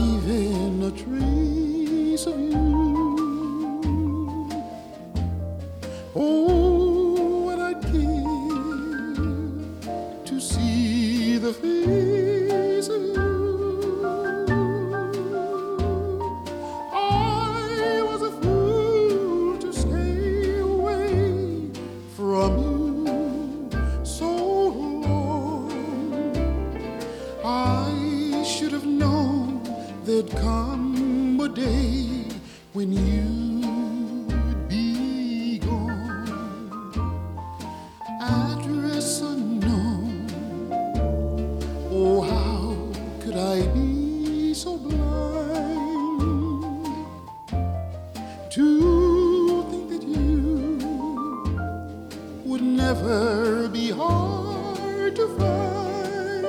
even a trace of you. Oh, what I'd give to see the face of you. I was a fool to stay away from you so long. I should have known there'd come a day when you'd be gone. Address unknown. Oh, how could I be so blind to think that you would never be hard to find?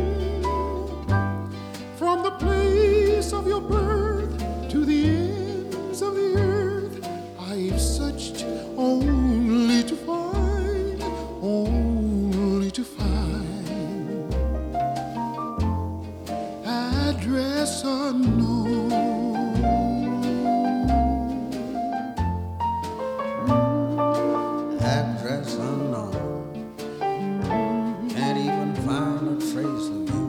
From the place of your birth to the ends of the earth, I've searched only to find, only to find. Address unknown. Address unknown. Can't even find a trace of you.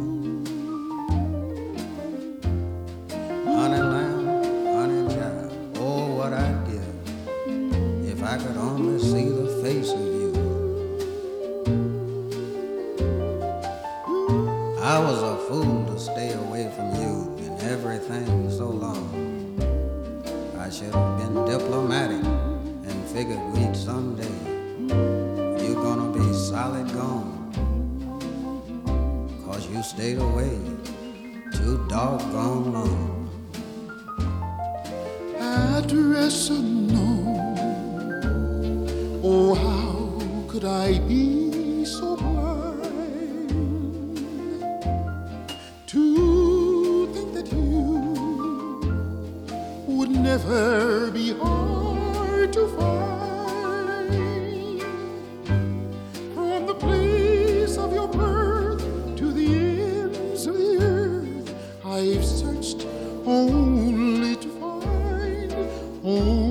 Honey lamb, honey child, oh, what I'd give if I could only see the face of you. I was a fool to stay away from you and everything so long. I should have been diplomatic and figured we'd someday. You're gonna be solid gone, 'cause you stayed away too doggone long. Address unknown. Oh, how could I be so blind to think that you would never be hard to find? From the place of your birth to the ends of the earth, I've searched only to find, only